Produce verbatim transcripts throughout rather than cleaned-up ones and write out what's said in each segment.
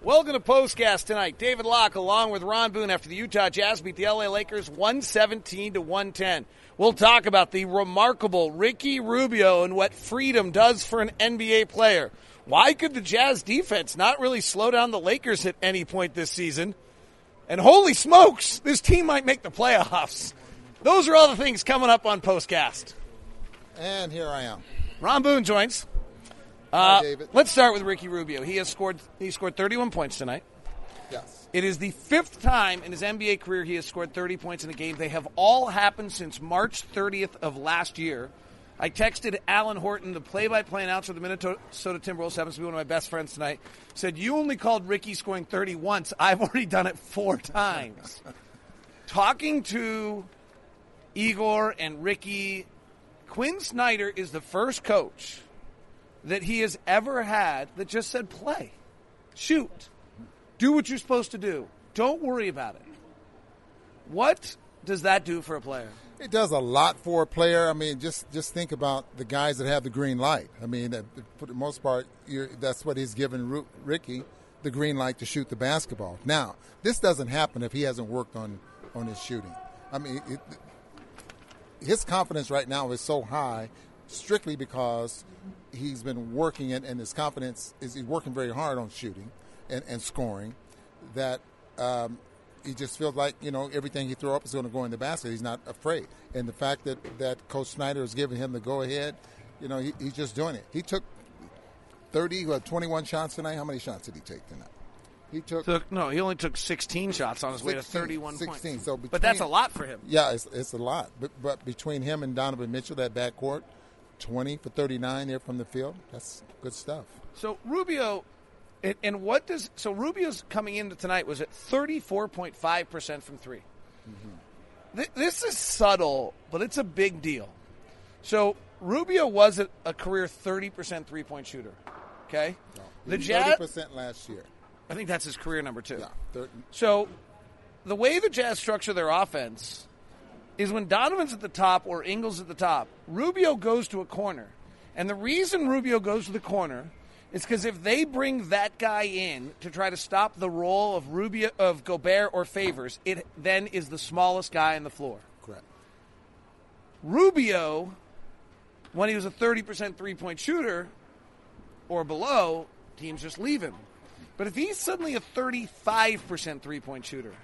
Welcome to Postcast tonight. David Locke along with Ron Boone after the Utah Jazz beat the L A Lakers one seventeen to one ten. We'll talk about the remarkable Ricky Rubio and what freedom does for an N B A player. Why could the Jazz defense not really slow down the Lakers at any point this season? And holy smokes, this team might make the playoffs. Those are all the things coming up on Postcast. And here I am. Ron Boone joins. Hi, Uh, David. let's start with Ricky Rubio. He has scored. He scored thirty-one points tonight. Yes. It is the fifth time in his N B A career he has scored thirty points in a game. They have all happened since March thirtieth of last year. I texted Alan Horton, the play-by-play announcer of the Minnesota Timberwolves, happens to be one of my best friends tonight, said, you only called Ricky scoring thirty once. I've already done it four times. Talking to Igor and Ricky, Quinn Snyder is the first coach that he has ever had that just said play, shoot, do what you're supposed to do. Don't worry about it. What does that do for a player? It does a lot for a player. I mean, just just think about the guys that have the green light. I mean, for the most part, you're, that's what he's given Ru- Ricky, the green light to shoot the basketball. Now, this doesn't happen if he hasn't worked on, on his shooting. I mean, it, his confidence right now is so high strictly because he's been working it, and his confidence is he's working very hard on shooting and, and scoring, that um, he just feels like, you know, everything he throws up is going to go in the basket. He's not afraid. And the fact that, that Coach Snyder has given him the go-ahead, you know, he, he's just doing it. He took thirty, what, twenty-one shots tonight. How many shots did he take tonight? He took, took no, he only took sixteen shots on his sixteen, way to thirty-one sixteen. points. So between, but that's a lot for him. Yeah, it's, it's a lot. But, but between him and Donovan Mitchell, that backcourt, twenty for thirty-nine there from the field, that's good stuff. So Rubio, and, and what does so Rubio's coming into tonight was at thirty-four point five percent from three. Mm-hmm. Th- this is subtle, but it's a big deal. So Rubio was a, a career thirty percent three-point shooter. Okay, No, the thirty Jazz percent last year. I think that's his career number two. Yeah, thirty. So the way the Jazz structure their offense is when Donovan's at the top or Ingles at the top, Rubio goes to a corner. And the reason Rubio goes to the corner is because if they bring that guy in to try to stop the roll of Rubio, of Gobert or Favors, it then is the smallest guy on the floor. Correct. Rubio, when he was a thirty percent three-point shooter or below, teams just leave him. But if he's suddenly a thirty-five percent three-point shooter,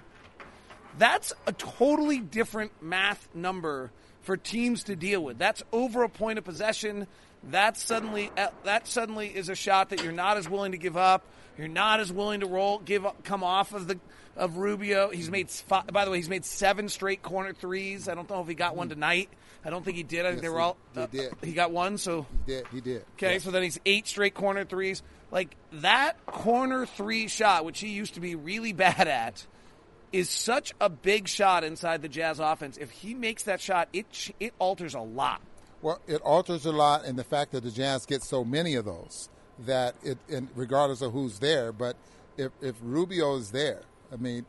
that's a totally different math number for teams to deal with. That's over a point of possession. That suddenly that suddenly is a shot that you're not as willing to give up. You're not as willing to roll, give up, come off of the of Rubio. He's made five, by the way, he's made seven straight corner threes. I don't know if he got one tonight. I don't think he did. I think Yes, they were he- all. he Uh, did. he got one. So He did. He did. okay, Yes. so then he's eight straight corner threes. Like that corner three shot, which he used to be really bad at, is such a big shot inside the Jazz offense. If he makes that shot, it ch- it alters a lot. Well, it alters a lot, and the fact that the Jazz get so many of those, that it, and regardless of who's there, but if, if Rubio is there, I mean,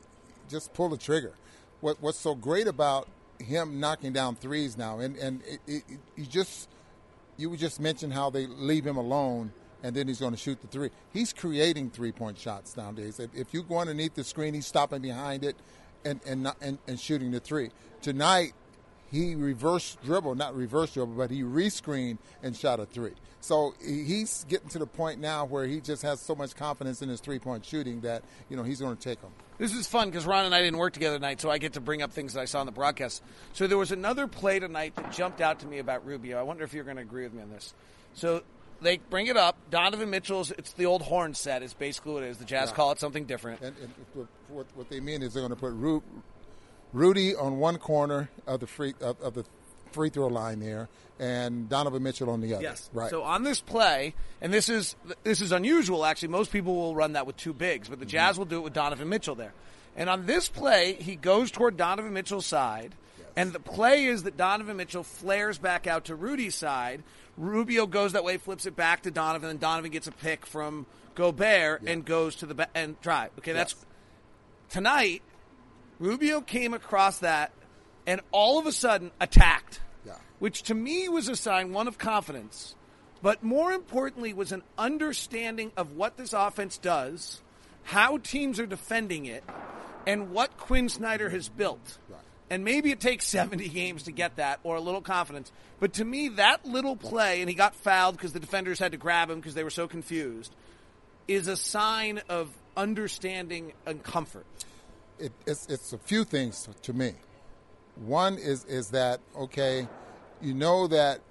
just pull the trigger. What What's so great about him knocking down threes now, and and it, it, it, you just you just mentioned how they leave him alone, and then he's going to shoot the three. He's creating three-point shots nowadays. If, if you go underneath the screen, he's stopping behind it, and and not, and, and shooting the three. Tonight, he reverse dribble, not reverse dribble, but he rescreened and shot a three. So he's getting to the point now where he just has so much confidence in his three-point shooting that, you know, he's going to take them. This is fun because Ron and I didn't work together tonight, so I get to bring up things that I saw in the broadcast. So there was another play tonight that jumped out to me about Rubio. I wonder if you're going to agree with me on this. So they bring it up. Donovan Mitchell's, it's the old horn set is basically what it is. The Jazz Yeah. call it something different. And, and what, what they mean is they're going to put Ru- Rudy on one corner of the free of, of the free throw line there, and Donovan Mitchell on the other. Yes. Right. So on this play, and this is this is unusual actually. Most people will run that with two bigs, but the Jazz will do it with Donovan Mitchell there. And on this play, he goes toward Donovan Mitchell's side, Yes. and the play is that Donovan Mitchell flares back out to Rudy's side. Rubio goes that way, flips it back to Donovan, and Donovan gets a pick from Gobert Yeah. and goes to the ba- and drive. Okay, that's Yes. tonight. Rubio came across that and all of a sudden attacked, Yeah. which to me was a sign, one, of confidence, but more importantly was an understanding of what this offense does how teams are defending it and what Quinn Snyder has built. Right. And maybe it takes seventy games to get that or a little confidence. But to me, that little play, and he got fouled because the defenders had to grab him because they were so confused, is a sign of understanding and comfort. It, it's, it's a few things to me. One is, is that, okay, you know that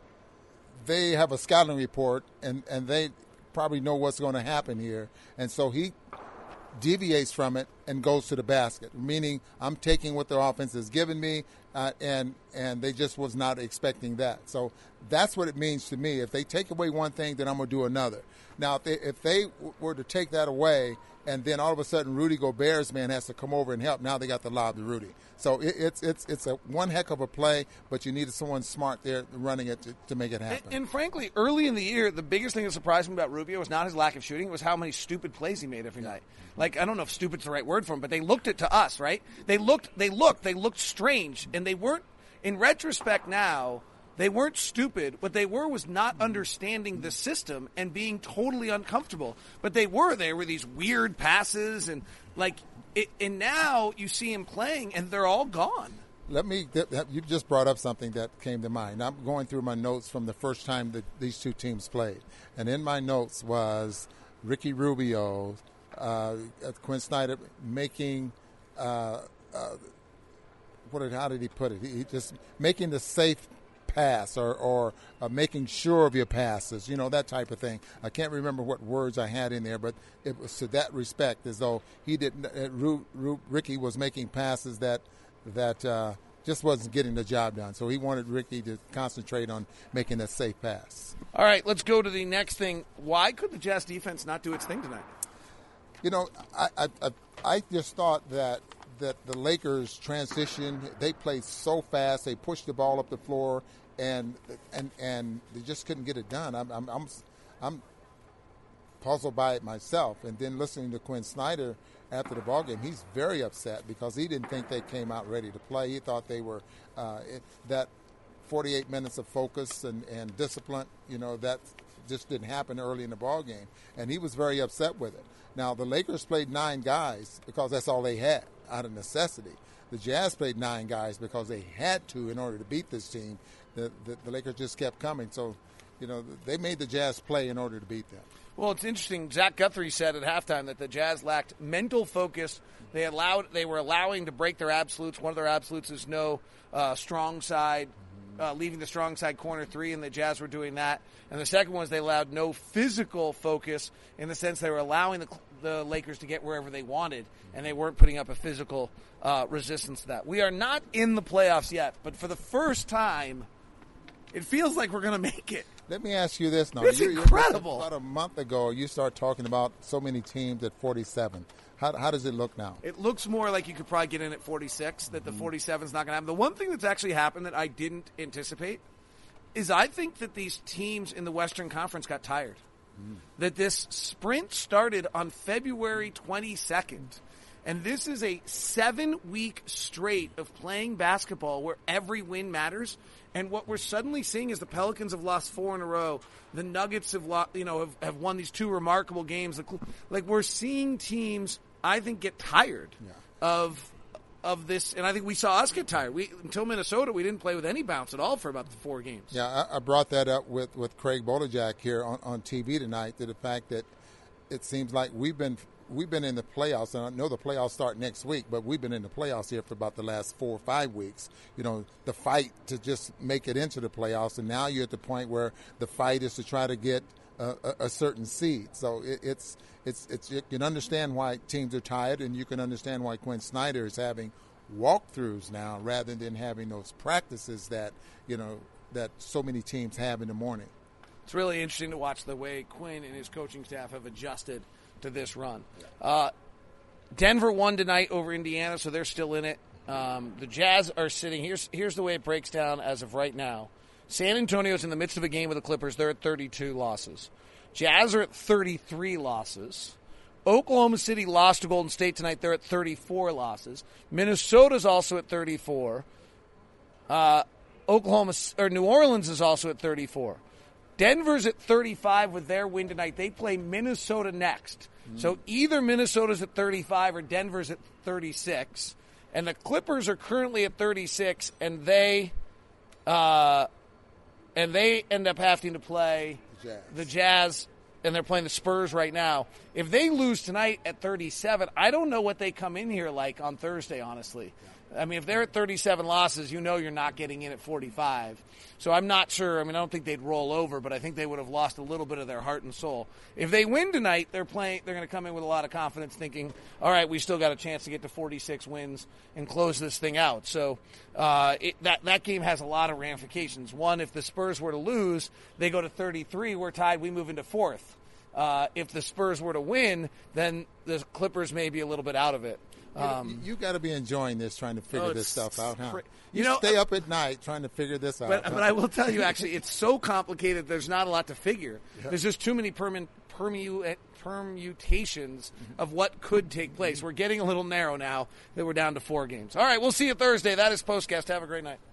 they have a scouting report and, and they probably know what's going to happen here. And so he deviates from it and goes to the basket, meaning I'm taking what their offense has given me, uh, and and they just was not expecting that. So that's what it means to me. If they take away one thing, then I'm going to do another. Now, if they, if they were to take that away, and then all of a sudden Rudy Gobert's man has to come over and help, now they got the lob to Rudy. So it, it's it's it's a one heck of a play, but you needed someone smart there running it to, to make it happen. And, and frankly, early in the year, the biggest thing that surprised me about Rubio was not his lack of shooting, it was how many stupid plays he made every night. Like, I don't know if stupid's the right word for him, but they looked it to us, right? They looked, they looked, they looked strange, and they weren't, in retrospect now, they weren't stupid. What they were was not understanding the system and being totally uncomfortable. But they were. There were these weird passes, and like, it, and now you see him playing, and they're all gone. Let me. You just brought up something that came to mind. I'm going through my notes from the first time that these two teams played, and in my notes was Ricky Rubio, uh, Quinn Snyder making. Uh, uh, what did? How did he put it? He, he just making the safe pass or, or uh, making sure of your passes, you know, that type of thing. I can't remember what words I had in there, but it was to that respect, as though he didn't. Uh, Ru, Ru, Ricky was making passes that that uh, just wasn't getting the job done. So he wanted Ricky to concentrate on making that safe pass. All right, let's go to the next thing. Why could the Jazz defense not do its thing tonight? You know, I I, I, I just thought that. that the Lakers transition, they played so fast, they pushed the ball up the floor, and and and they just couldn't get it done. I'm I'm I'm, I'm puzzled by it myself. And then listening to Quinn Snyder after the ballgame, he's very upset because he didn't think they came out ready to play. He thought they were uh, it, that forty-eight minutes of focus and, and discipline, you know, that just didn't happen early in the ballgame, and he was very upset with it. Now, the Lakers played nine guys because that's all they had out of necessity. The Jazz played nine guys because they had to in order to beat this team. The, the, the Lakers just kept coming. So, you know, they made the Jazz play in order to beat them. Well, it's interesting. Zach Guthrie said at halftime that the Jazz lacked mental focus. They allowed, they were allowing to break their absolutes. One of their absolutes is no uh, strong side, uh, leaving the strong side corner three, and the Jazz were doing that. And the second one is they allowed no physical focus in the sense they were allowing the, the Lakers to get wherever they wanted, and they weren't putting up a physical uh, resistance to that. We are not in the playoffs yet, but for the first time, it feels like we're going to make it. Let me ask you this now. It's you're, incredible. You're, about a month ago, you start talking about so many teams at forty-seven. How, how does it look now? It looks more like you could probably get in at forty-six, that the forty-seven is not going to happen. The one thing that's actually happened that I didn't anticipate is I think that these teams in the Western Conference got tired. Mm. That this sprint started on February twenty-second. And this is a seven-week straight of playing basketball where every win matters. And what we're suddenly seeing is the Pelicans have lost four in a row. The Nuggets have, lost, you know, have, have won these two remarkable games. Like, we're seeing teams, I think, get tired yeah. of of this. And I think we saw us get tired. We until Minnesota, we didn't play with any bounce at all for about four games. Yeah, I, I brought that up with, with Craig Bolajak here on, on T V tonight, to the fact that it seems like we've been – We've been in the playoffs, and I know the playoffs start next week, but we've been in the playoffs here for about the last four or five weeks. You know, the fight to just make it into the playoffs, and now you're at the point where the fight is to try to get a, a, a certain seed. So it, it's it's it's you can understand why teams are tired, and you can understand why Quinn Snyder is having walkthroughs now rather than having those practices that you know that so many teams have in the morning. It's really interesting to watch the way Quinn and his coaching staff have adjusted to this run. Uh, Denver won tonight over Indiana, so they're still in it. Um, the Jazz are sitting. Here's here's the way it breaks down as of right now. San Antonio's in the midst of a game with the Clippers. They're at thirty-two losses. Jazz are at thirty-three losses. Oklahoma City lost to Golden State tonight. They're at thirty-four losses. Minnesota's also at thirty-four. Uh, Oklahoma or New Orleans is also at thirty-four. Denver's at thirty-five with their win tonight. They play Minnesota next. Mm. So either Minnesota's at thirty-five or Denver's at thirty-six. And the Clippers are currently at thirty-six, and they uh, and they end up having to play Jazz. the Jazz, and they're playing the Spurs right now. If they lose tonight at thirty-seven, I don't know what they come in here like on Thursday, honestly. I mean, if they're at thirty-seven losses, you know you're not getting in at forty-five. So I'm not sure. I mean, I don't think they'd roll over, but I think they would have lost a little bit of their heart and soul. If they win tonight, they're playing. They're going to come in with a lot of confidence, thinking, "All right, we still got a chance to get to forty-six wins and close this thing out." So uh, it, that that game has a lot of ramifications. One, if the Spurs were to lose, they go to thirty-three. We're tied. We move into fourth. Uh, if the Spurs were to win, then the Clippers may be a little bit out of it. Um, you you got to be enjoying this, trying to figure oh, this stuff out, huh? Cra- you, you know, stay up at night trying to figure this out. But, huh? but I will tell you, actually, it's so complicated. There's not a lot to figure. Yeah. There's just too many permu- permu- permutations of what could take place. We're getting a little narrow now that we're down to four games. All right, we'll see you Thursday. That is Postcast. Have a great night.